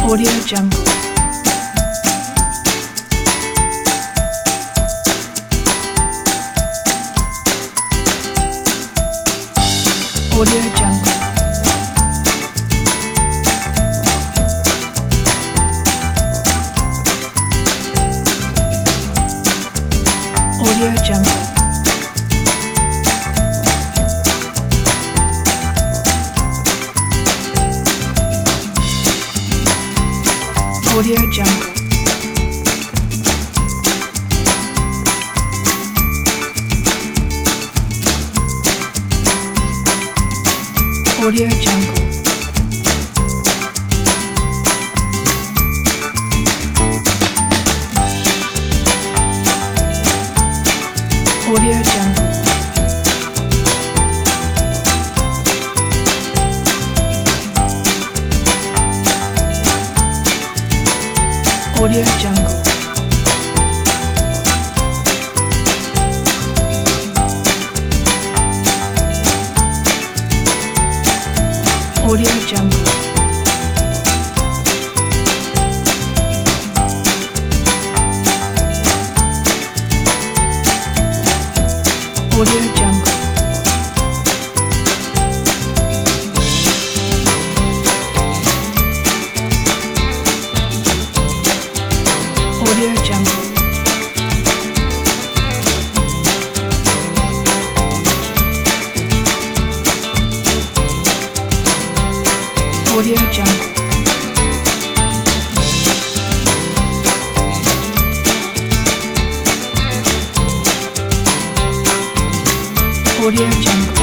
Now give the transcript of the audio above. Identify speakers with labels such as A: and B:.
A: Audio Jungle. Audio Jungle. Audio Jungle. Audio Jungle. Audio Jungle. Audio Jungle. Audio Jungle. Audio Jungle. Audio Jungle. Audio Jungle. Audio Jungle. Audio Jungle.